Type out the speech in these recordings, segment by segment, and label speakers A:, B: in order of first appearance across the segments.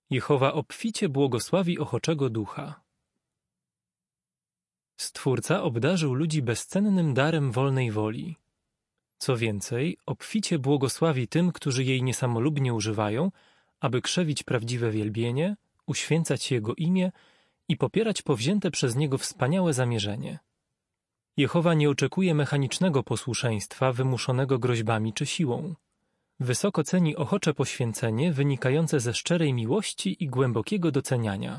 A: Jehowa obficie błogosławi ochoczego ducha. Stwórca obdarzył ludzi bezcennym darem wolnej woli. Co więcej, obficie błogosławi tym, którzy jej niesamolubnie używają, aby krzewić prawdziwe wielbienie, uświęcać Jego imię i popierać powzięte przez Niego wspaniałe zamierzenie. Jehowa nie oczekuje mechanicznego posłuszeństwa wymuszonego groźbami czy siłą. Wysoko ceni ochocze poświęcenie wynikające ze szczerej miłości i głębokiego doceniania.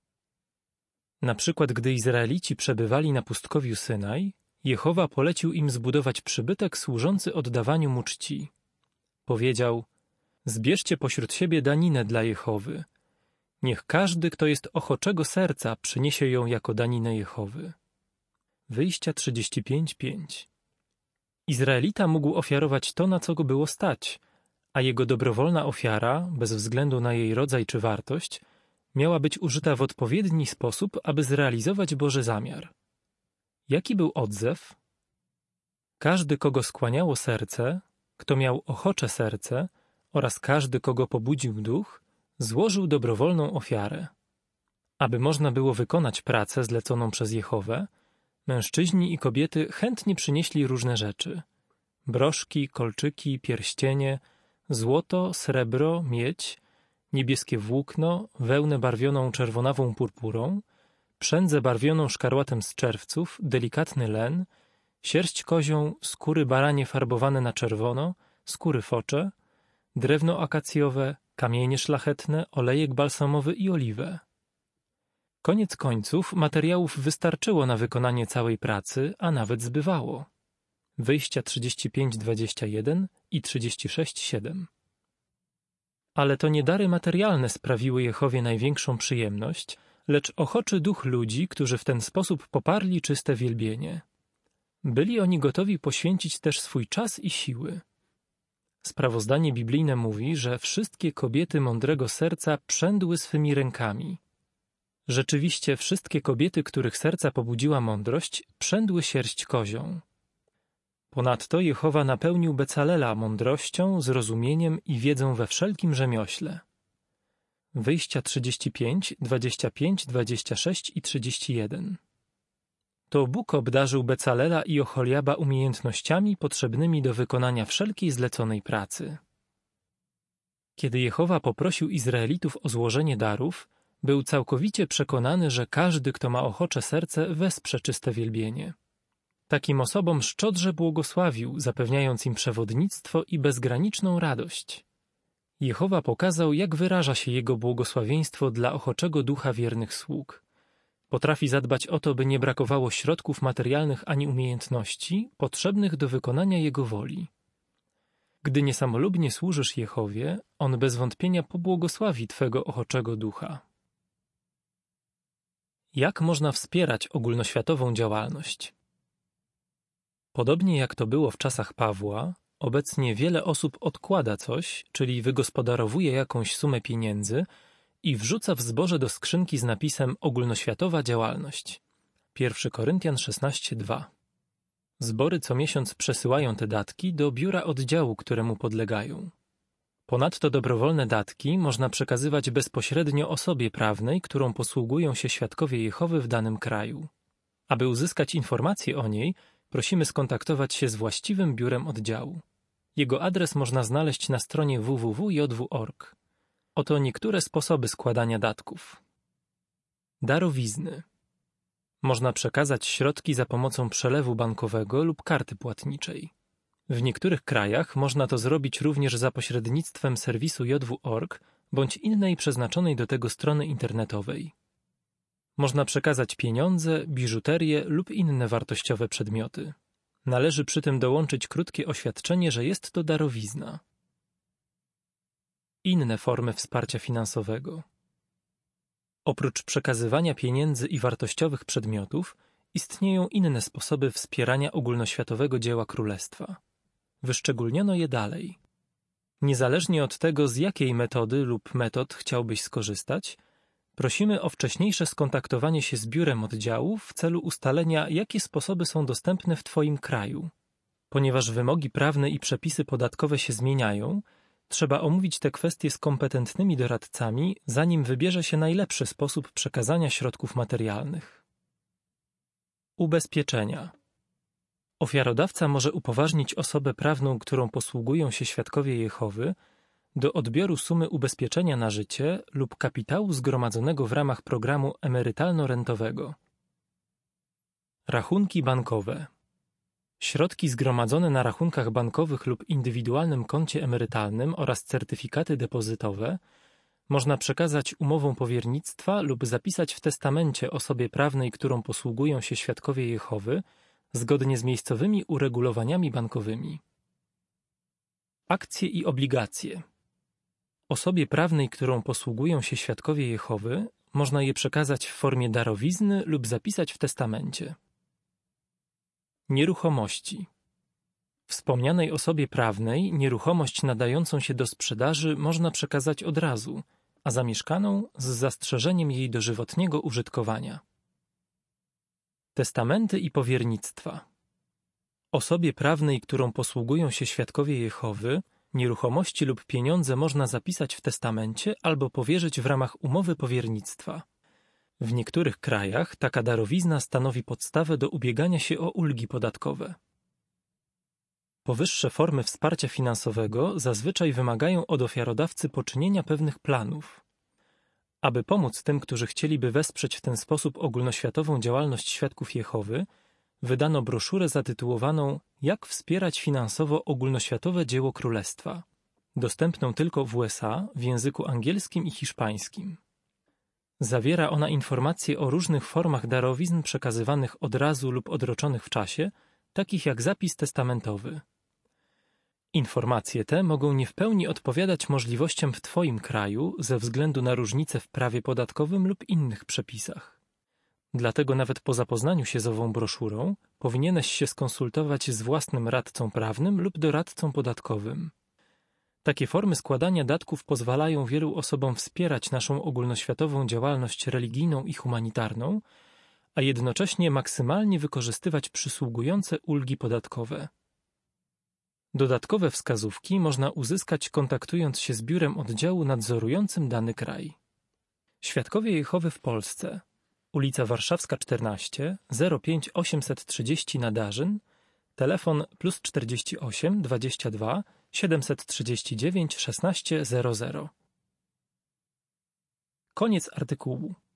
A: Na przykład, gdy Izraelici przebywali na pustkowiu Synaj, Jehowa polecił im zbudować przybytek służący oddawaniu mu czci. Powiedział: zbierzcie pośród siebie daninę dla Jehowy. Niech każdy, kto jest ochoczego serca, przyniesie ją jako daninę Jehowy. Wyjścia 35:5. Izraelita mógł ofiarować to, na co go było stać, a jego dobrowolna ofiara, bez względu na jej rodzaj czy wartość, miała być użyta w odpowiedni sposób, aby zrealizować Boży zamiar. Jaki był odzew? Każdy, kogo skłaniało serce, kto miał ochocze serce oraz każdy, kogo pobudził duch, złożył dobrowolną ofiarę. Aby można było wykonać pracę zleconą przez Jehowę, mężczyźni i kobiety chętnie przynieśli różne rzeczy: broszki, kolczyki, pierścienie, złoto, srebro, miedź, niebieskie włókno, wełnę barwioną czerwonawą purpurą, przędzę barwioną szkarłatem z czerwców, delikatny len, sierść kozią, skóry baranie farbowane na czerwono, skóry focze, drewno akacjowe, kamienie szlachetne, olejek balsamowy i oliwę. Koniec końców materiałów wystarczyło na wykonanie całej pracy, a nawet zbywało. Wyjścia 35:21 i 36:7. Ale to nie dary materialne sprawiły Jehowie największą przyjemność, lecz ochoczy duch ludzi, którzy w ten sposób poparli czyste wielbienie. Byli oni gotowi poświęcić też swój czas i siły. Sprawozdanie biblijne mówi, że wszystkie kobiety mądrego serca przędły swymi rękami. Rzeczywiście wszystkie kobiety, których serca pobudziła mądrość, przędły sierść kozią. Ponadto Jehowa napełnił Becalela mądrością, zrozumieniem i wiedzą we wszelkim rzemiośle. Wyjścia 35, 25, 26 i 31. To Bóg obdarzył Becalela i Oholiaba umiejętnościami potrzebnymi do wykonania wszelkiej zleconej pracy. Kiedy Jehowa poprosił Izraelitów o złożenie darów, był całkowicie przekonany, że każdy, kto ma ochocze serce, wesprze czyste wielbienie. Takim osobom szczodrze błogosławił, zapewniając im przewodnictwo i bezgraniczną radość. Jehowa pokazał, jak wyraża się Jego błogosławieństwo dla ochoczego ducha wiernych sług. Potrafi zadbać o to, by nie brakowało środków materialnych ani umiejętności potrzebnych do wykonania Jego woli. Gdy niesamolubnie służysz Jehowie, On bez wątpienia pobłogosławi Twego ochoczego ducha. Jak można wspierać ogólnoświatową działalność? Podobnie jak to było w czasach Pawła, obecnie wiele osób odkłada coś, czyli wygospodarowuje jakąś sumę pieniędzy i wrzuca w zboże do skrzynki z napisem ogólnoświatowa działalność. 1 Koryntian 16:2. Zbory co miesiąc przesyłają te datki do biura oddziału, któremu podlegają. Ponadto dobrowolne datki można przekazywać bezpośrednio osobie prawnej, którą posługują się świadkowie Jehowy w danym kraju. Aby uzyskać informacje o niej, prosimy skontaktować się z właściwym biurem oddziału. Jego adres można znaleźć na stronie www.jw.org. Oto niektóre sposoby składania datków. Darowizny. Można przekazać środki za pomocą przelewu bankowego lub karty płatniczej. W niektórych krajach można to zrobić również za pośrednictwem serwisu jw.org bądź innej przeznaczonej do tego strony internetowej. Można przekazać pieniądze, biżuterię lub inne wartościowe przedmioty. Należy przy tym dołączyć krótkie oświadczenie, że jest to darowizna. Inne formy wsparcia finansowego. Oprócz przekazywania pieniędzy i wartościowych przedmiotów, istnieją inne sposoby wspierania ogólnoświatowego dzieła królestwa. Wyszczególniono je dalej. Niezależnie od tego, z jakiej metody lub metod chciałbyś skorzystać, prosimy o wcześniejsze skontaktowanie się z biurem oddziału w celu ustalenia, jakie sposoby są dostępne w Twoim kraju. Ponieważ wymogi prawne i przepisy podatkowe się zmieniają, Trzeba omówić te kwestie z kompetentnymi doradcami, zanim wybierze się najlepszy sposób przekazania środków materialnych. Ubezpieczenia. Ofiarodawca może upoważnić osobę prawną, którą posługują się świadkowie Jehowy, do odbioru sumy ubezpieczenia na życie lub kapitału zgromadzonego w ramach programu emerytalno-rentowego. Rachunki bankowe. Środki zgromadzone na rachunkach bankowych lub indywidualnym koncie emerytalnym oraz certyfikaty depozytowe można przekazać umową powiernictwa lub zapisać w testamencie osobie prawnej, którą posługują się świadkowie Jehowy, zgodnie z miejscowymi uregulowaniami bankowymi. Akcje i obligacje. Osobie prawnej, którą posługują się świadkowie Jehowy, można je przekazać w formie darowizny lub zapisać w testamencie. Nieruchomości. Wspomnianej osobie prawnej nieruchomość nadającą się do sprzedaży można przekazać od razu, a zamieszkaną z zastrzeżeniem jej dożywotniego użytkowania. Testamenty i powiernictwa. Osobie prawnej, którą posługują się świadkowie Jehowy, nieruchomości lub pieniądze można zapisać w testamencie albo powierzyć w ramach umowy powiernictwa. W niektórych krajach taka darowizna stanowi podstawę do ubiegania się o ulgi podatkowe. Powyższe formy wsparcia finansowego zazwyczaj wymagają od ofiarodawcy poczynienia pewnych planów. Aby pomóc tym, którzy chcieliby wesprzeć w ten sposób ogólnoświatową działalność świadków Jehowy, wydano broszurę zatytułowaną „Jak wspierać finansowo ogólnoświatowe dzieło królestwa”, dostępną tylko w USA w języku angielskim i hiszpańskim. Zawiera ona informacje o różnych formach darowizn przekazywanych od razu lub odroczonych w czasie, takich jak zapis testamentowy. Informacje te mogą nie w pełni odpowiadać możliwościom w Twoim kraju ze względu na różnice w prawie podatkowym lub innych przepisach. Dlatego nawet po zapoznaniu się z ową broszurą powinieneś się skonsultować z własnym radcą prawnym lub doradcą podatkowym. Takie formy składania datków pozwalają wielu osobom wspierać naszą ogólnoświatową działalność religijną i humanitarną, a jednocześnie maksymalnie wykorzystywać przysługujące ulgi podatkowe. Dodatkowe wskazówki można uzyskać kontaktując się z biurem oddziału nadzorującym dany kraj. Świadkowie Jehowy w Polsce. Ulica Warszawska 14, 05 830 Nadarzyn, telefon +48 22 739 16 00. Koniec artykułu.